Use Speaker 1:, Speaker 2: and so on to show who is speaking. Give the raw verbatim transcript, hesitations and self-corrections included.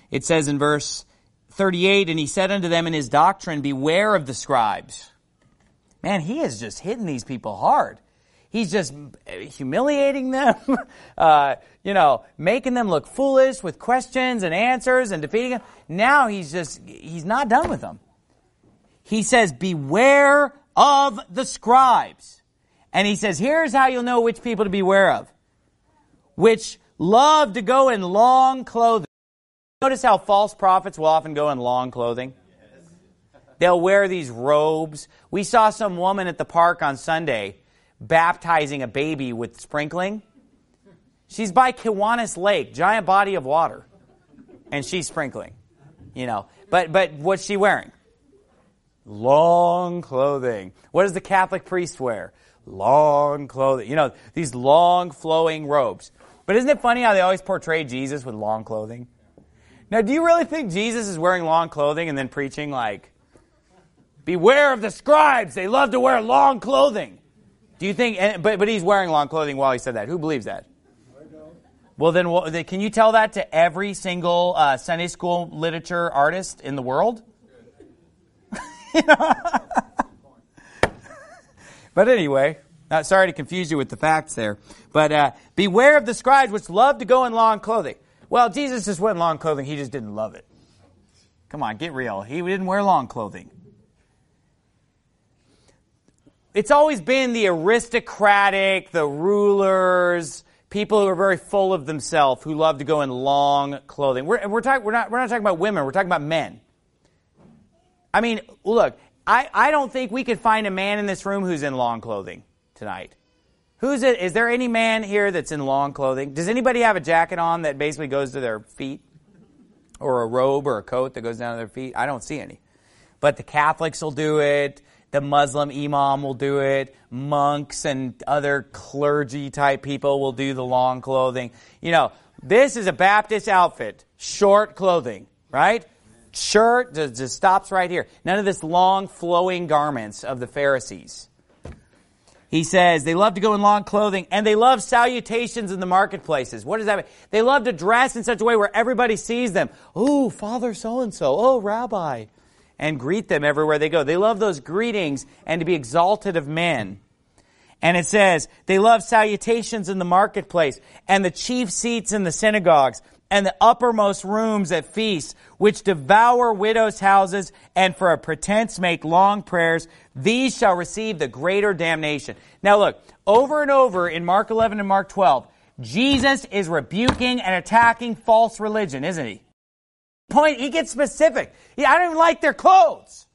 Speaker 1: It says in verse thirty-eight, and he said unto them in his doctrine, beware of the scribes. Man, he is just hitting these people hard. He's just humiliating them, uh, you know, making them look foolish with questions and answers and defeating them. Now he's just, he's not done with them. He says, beware of the scribes. And he says, here's how you'll know which people to beware of. Which love to go in long clothing. Notice how false prophets will often go in long clothing? They'll wear these robes. We saw some woman at the park on Sunday baptizing a baby with sprinkling. She's by Kiwanis Lake, giant body of water. And she's sprinkling. You know. But but what's she wearing? Long clothing. What does the Catholic priest wear? Long clothing. You know, these long flowing robes. But isn't it funny how they always portray Jesus with long clothing? Now, do you really think Jesus is wearing long clothing and then preaching like, beware of the scribes, they love to wear long clothing? Do you think, and, but, but he's wearing long clothing while he said that. Who believes that? I don't. Well, then, well, then can you tell that to every single uh, Sunday school literature artist in the world? You know? But anyway, uh, sorry to confuse you with the facts there. But uh, beware of the scribes which love to go in long clothing. Well, Jesus just went in long clothing. He just didn't love it. Come on, get real. He didn't wear long clothing. It's always been the aristocratic, the rulers, people who are very full of themselves, who love to go in long clothing. We're, we're, talk, we're, not, we're not talking about women. We're talking about men. I mean, look, I, I don't think we could find a man in this room who's in long clothing tonight. Who's it? Is there any man here that's in long clothing? Does anybody have a jacket on that basically goes to their feet? Or a robe or a coat that goes down to their feet? I don't see any. But the Catholics will do it. The Muslim imam will do it. Monks and other clergy type people will do the long clothing. You know, this is a Baptist outfit. Short clothing, right? Shirt just, just stops right here. None of this long flowing garments of the Pharisees. He says they love to go in long clothing and they love salutations in the marketplaces. What does that mean? They love to dress in such a way where everybody sees them. Oh, Father so-and-so. Oh, Rabbi. And greet them everywhere they go. They love those greetings and to be exalted of men. And it says they love salutations in the marketplace and the chief seats in the synagogues and the uppermost rooms at feasts, which devour widows' houses and for a pretense make long prayers. These shall receive the greater damnation. Now look, over and over in Mark eleven and Mark twelve, Jesus is rebuking and attacking false religion, isn't he? Point, he gets specific. He, I don't even like their clothes.